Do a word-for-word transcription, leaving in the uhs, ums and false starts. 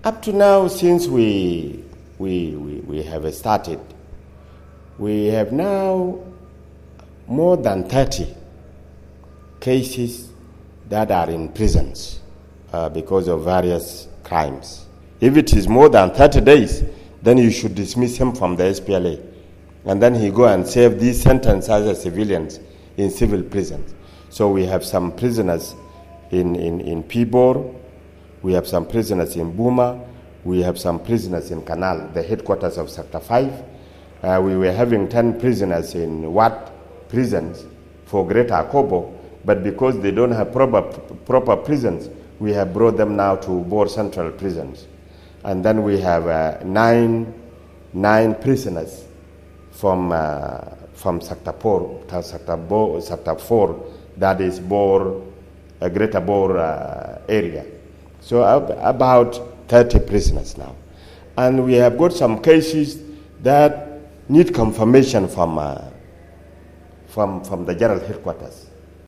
Up to now, since we, we, we, we have started, we have now more than thirty cases that are in prisons uh, because of various crimes. If it is more than thirty days, then you should dismiss him from the S P L A. And then he go and serve these sentences as civilians in civil prisons. So we have some prisoners in, in, in Pibor, we have some prisoners in Buma, we have some prisoners in Canal, the headquarters of Sector five. Uh, we were having ten prisoners in Wat prisons for Greater Akobo, but because they don't have proper, proper prisons, we have brought them now to Bor Central prisons. And then we have uh, nine, nine prisoners from, uh, from Sector four, Sector, Bo, Sector four, that is Bor, uh, Greater Bor uh, area. So uh, about thirty prisoners now. And we have got some cases that need confirmation from, uh, from, from the general headquarters.